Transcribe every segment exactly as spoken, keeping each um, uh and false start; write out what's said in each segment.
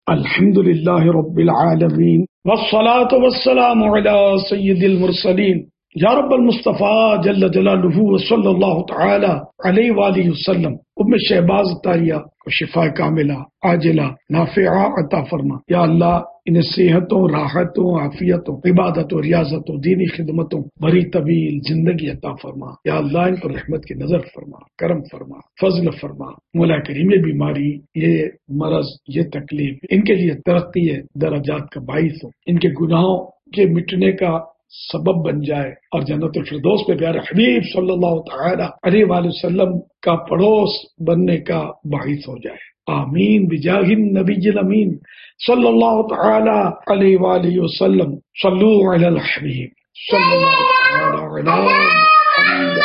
الحمد للہ رب العالمین والصلاة والسلام علی سید المرسلین یا رب المصطفیٰ جل جلالہ وصلی اللہ تعالی علیہ وآلہ وسلم۔ ام شہباز طاہریہ کو شفا کاملہ عاجلہ نافعہ عطا فرما یا اللہ، انہیں صحتوں، راحتوں، عافیتوں، عبادتوں، ریاضتوں، دینی خدمتوں بڑی طویل زندگی عطا فرما یا اللہ، ان پر رحمت کی نظر فرما، کرم فرما، فضل فرما۔ مولا کریم، یہ بیماری، یہ مرض، یہ تکلیف ان کے لیے ترقی درجات کا باعث ہو، ان کے گناہوں کے مٹنے کا سبب بن جائے اور جنت الفردوس پہ پیارے حبیب صلی اللہ تعالی علیہ وآلہ وسلم کا پڑوس بننے کا باعث ہو جائے۔ آمین بجاہ النبی الامین صلی اللہ تعالی علیہ وآلہ وسلم۔ صلو علی الحبیب صلی اللہ تعالی علی محمد۔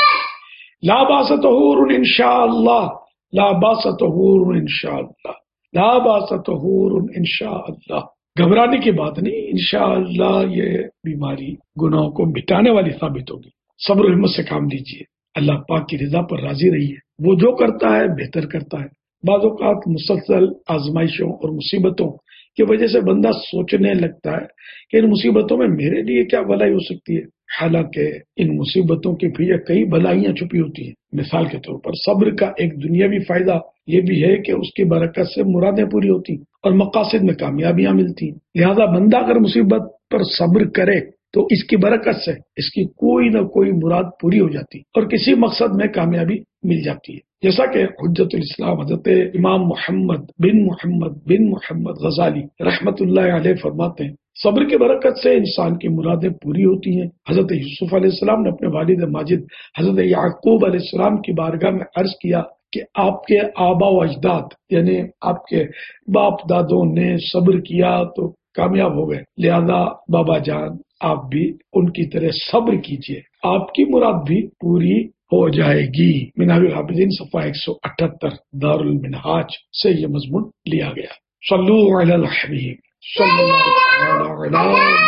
لا باس طہور انشاء اللہ، لا باس طہور انشاء اللہ، لا باس طہور انشاء اللہ۔ گھبرانے کی بات نہیں، انشاءاللہ یہ بیماری گناہوں کو مٹانے والی ثابت ہوگی۔ صبر و ہمت سے کام لیجیے، اللہ پاک کی رضا پر راضی رہیے، وہ جو کرتا ہے بہتر کرتا ہے۔ بعض اوقات مسلسل آزمائشوں اور مصیبتوں کی وجہ سے بندہ سوچنے لگتا ہے کہ ان مصیبتوں میں میرے لیے کیا بھلائی ہو سکتی ہے، حالانکہ ان مصیبتوں کے پیچھے کئی بھلائیاں چھپی ہوتی ہیں۔ مثال کے طور پر صبر کا ایک دنیاوی فائدہ یہ بھی ہے کہ اس کی برکت سے مرادیں پوری ہوتی اور مقاصد میں کامیابیاں ملتی ہیں۔ لہذا بندہ اگر مصیبت پر صبر کرے تو اس کی برکت سے اس کی کوئی نہ کوئی مراد پوری ہو جاتی اور کسی مقصد میں کامیابی مل جاتی ہے۔ جیسا کہ حجت الاسلام حضرت امام محمد بن محمد بن محمد غزالی رحمت اللہ علیہ فرماتے ہیں، صبر کی برکت سے انسان کی مرادیں پوری ہوتی ہیں۔ حضرت یوسف علیہ السلام نے اپنے والد ماجد حضرت یعقوب علیہ السلام کی بارگاہ میں عرض کیا کہ آپ کے آبا و اجداد یعنی آپ کے باپ دادوں نے صبر کیا تو کامیاب ہو گئے، لہذا بابا جان آپ بھی ان کی طرح صبر کیجئے، آپ کی مراد بھی پوری ہو جائے گی۔ منہاج العابدین صفحہ ایک سو اٹھہتر دار المنہاج سے یہ مضمون لیا گیا۔ صلو علی الحبیب صلی اللہ علیہ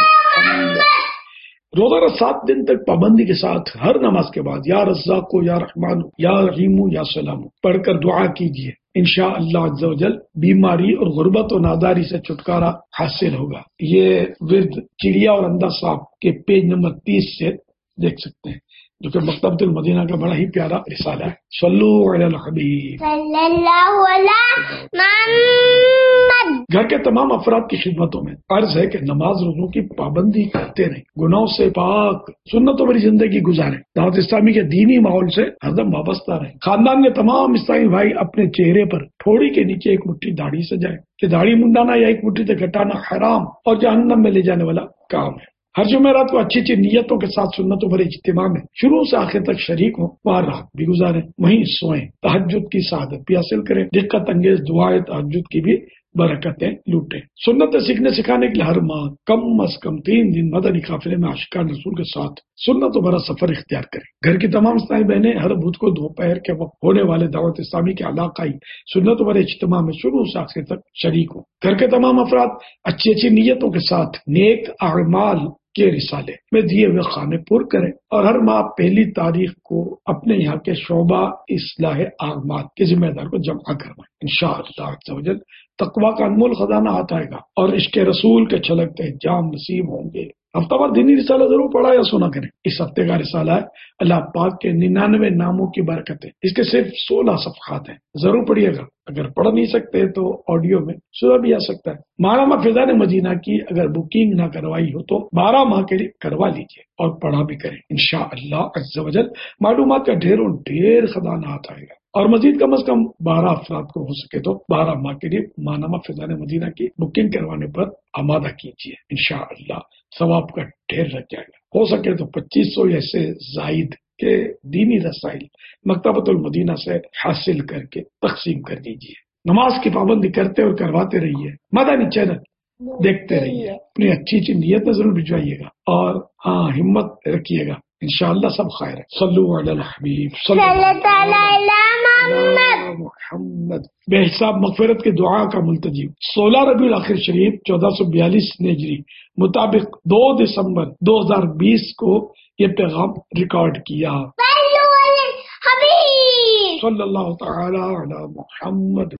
وسلم۔ روزانہ سات دن تک پابندی کے ساتھ ہر نماز کے بعد یا رزاق یا رحمان یا رحیم یا سلام پڑھ کر دعا کیجیے، انشاءاللہ عز و جل بیماری اور غربت و ناداری سے چھٹکارا حاصل ہوگا۔ یہ ورد چڑیا اور اندھا صاحب کے پیج نمبر تیس سے دیکھ سکتے ہیں، جو کہ مکتبۃ المدینہ کا بڑا ہی پیارا رسالہ ہے۔ صلو علی الحبیب صلی اللہ علیہ محمد۔ گھر کے تمام افراد کی خدمتوں میں عرض ہے کہ نماز روزوں کی پابندی کرتے رہیں، گناہوں سے پاک سنتوں بھری زندگی گزاریں، دعوت اسلامی کے دینی ماحول سے ہر دم وابستہ رہیں۔ خاندان کے تمام اسلامی بھائی اپنے چہرے پر تھوڑی کے نیچے ایک مٹھی داڑھی سجائیں کہ داڑھی منڈانا یا ایک مٹھی سے گھٹانا حرام اور جہنم میں لے جانے والا کام ہے۔ ہر جمعرات کو اچھی اچھی نیتوں کے ساتھ سنتوں بھرے اجتماع میں شروع سے آخر تک شریک ہوں، وہاں رات بھی گزاریں، وہیں سوئیں، تہجد کی سعادت بھی حاصل کریں، دقت انگیز دعائیں تہجد کی بھی برکتیں لوٹیں۔ سنت سیکھنے سکھانے کے لیے ہر ماہ کم از کم تین دن مدنی قافلے میں عاشقان رسول کے ساتھ سنتوں بھرا سفر اختیار کریں۔ گھر کی تمام اسلامی بہنیں ہر بدھ کو دوپہر کے وقت ہونے والے دعوت اسلامی کے علاقائی سنتوں بھرے اجتماع میں شروع سے آخر تک شریک ہوں۔ گھر کے تمام افراد اچھی اچھی نیتوں کے ساتھ نیک اعمال کے رسالے میں دیے ہوئے خانے پر کریں اور ہر ماہ پہلی تاریخ کو اپنے یہاں کے شعبہ اصلاح اعمال کے ذمہ دار کو جمع کروائیں۔ انشاءاللہ عز و جل تقوی کا انمول خزانہ ہاتھ آئے گا اور عشق رسول کے چھلکتے جام نصیب ہوں گے۔ ہفتہ وار دینی رسالہ ضرور پڑھا یا سنا کریں۔ اس ہفتے کا رسالہ ہے اللہ پاک کے ننانوے ناموں کی برکتیں، اس کے صرف سولہ صفحات ہیں، ضرور پڑھیے گا۔ اگر پڑھ نہیں سکتے تو آڈیو میں سنا بھی آ سکتا ہے۔ ماہنامہ فیضان مدینہ کی اگر بکنگ نہ کروائی ہو تو بارہ ماہ کے لیے کروا لیجیے اور پڑھا بھی کریں۔ انشاءاللہ عز و جل معلومات کا ڈھیروں ڈھیر خزانہ ہاتھ آئے گا اور مزید کم از کم بارہ افراد کو ہو سکے تو بارہ ماہ کے لیے ماہنامہ فیضان مدینہ کی بکنگ کروانے پر آمادہ کیجیے، انشاءاللہ ثواب کا ڈھیر لگ جائے گا۔ ہو سکے تو پچیس سو ایسے زائد کے دینی رسائل مکتبۃ المدینہ سے حاصل کر کے تقسیم کر دیجیے۔ نماز کی پابندی کرتے اور کرواتے رہیے، مدنی چینل دیکھتے رہیے، اپنی اچھی اچھی نیتیں ضرور بھجوائیے گا اور ہاں ہمت رکھیے گا، انشاءاللہ سب خیر ہے۔ صلو علی الحبیب صلی اللہ علی محمد۔ بے حساب مغفرت کی دعا کا ملتجب سولہ ربیع الاخر شریف چودہ سو بیالیس ہجری مطابق دو دسمبر دو ہزار بیس کو یہ پیغام ریکارڈ کیا۔ صلی اللہ تعالی علی محمد۔